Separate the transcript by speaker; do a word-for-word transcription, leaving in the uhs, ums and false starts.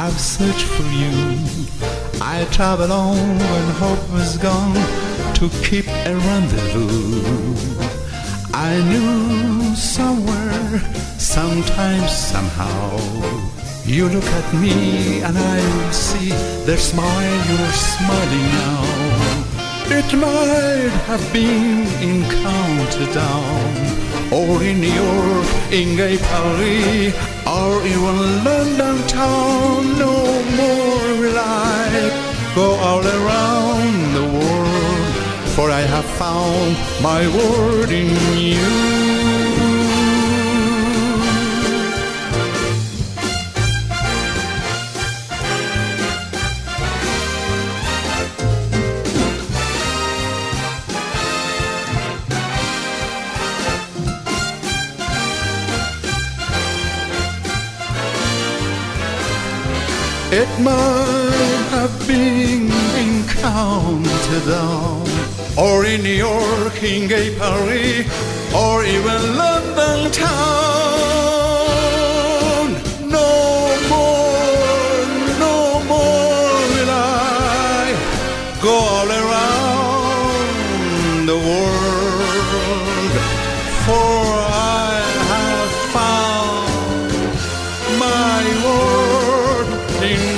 Speaker 1: I've searched for you. I traveled on when hope was gone to keep a rendezvous. I knew somewhere, sometimes, somehow, you look at me and I see the smile you're smiling now. It might have been in Countdown, or in New York, in Gay Paris, or even London town. No more will I go all around the world, for I have found my word in you. It might have been in Countdown, or in New York, in Gay Paris, or even London town. No more, no more will I go all around the world, for I have found my word in